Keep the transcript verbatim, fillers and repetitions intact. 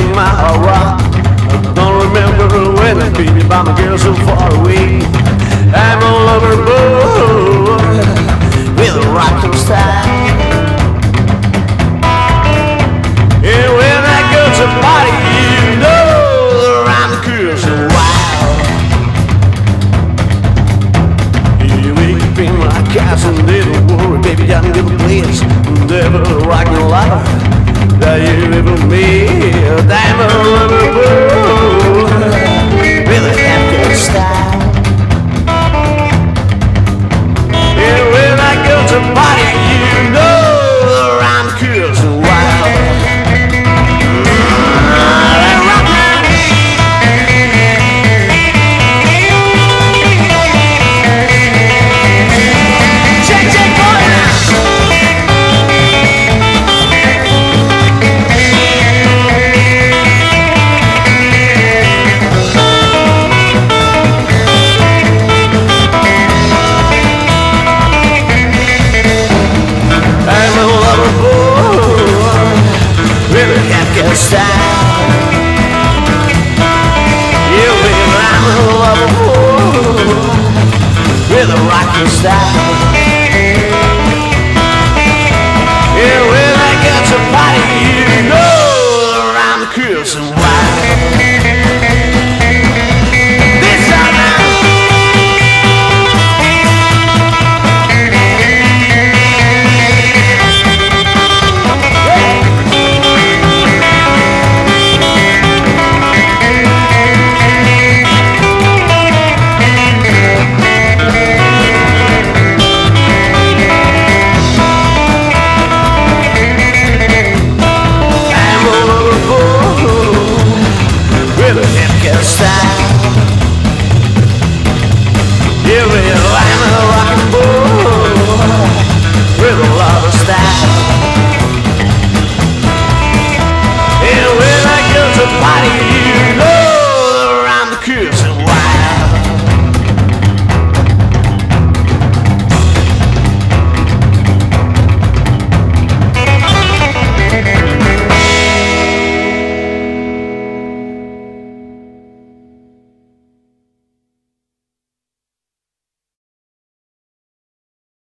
my rock. I don't remember when I beat by my girl so far away. I'm a lover boy with a rockin' style. And when I go to party, you know I'm the girl so wild. You make me feel like castle, little worry, baby, I can give a place. Never rockin' a lover that you ever made. I'm a lover boy with a half-good style.